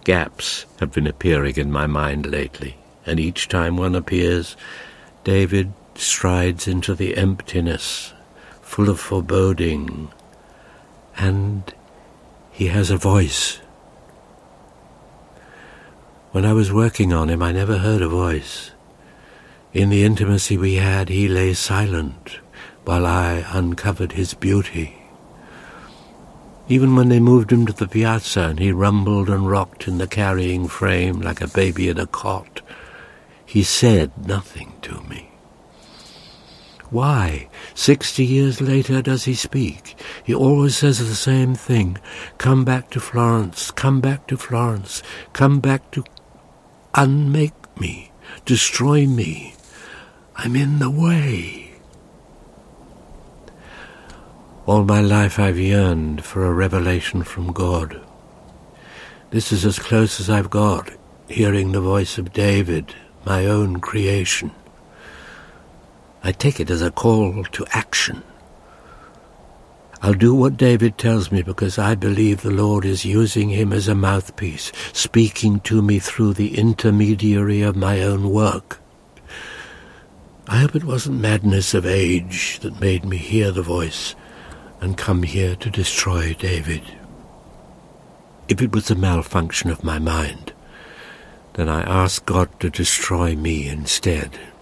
Gaps have been appearing in my mind lately, and each time one appears, David strides into the emptiness, full of foreboding, and he has a voice. When I was working on him, I never heard a voice. In the intimacy we had, he lay silent while I uncovered his beauty. Even when they moved him to the piazza and he rumbled and rocked in the carrying frame like a baby in a cot, he said nothing to me. Why, 60 years later, does he speak? He always says the same thing. Come back to Florence, come back to Florence, come back to unmake me, destroy me. I'm in the way. All my life I've yearned for a revelation from God. This is as close as I've got, hearing the voice of David, my own creation. I take it as a call to action. I'll do what David tells me because I believe the Lord is using him as a mouthpiece, speaking to me through the intermediary of my own work. I hope it wasn't madness of age that made me hear the voice and come here to destroy David. If it was a malfunction of my mind, then I ask God to destroy me instead.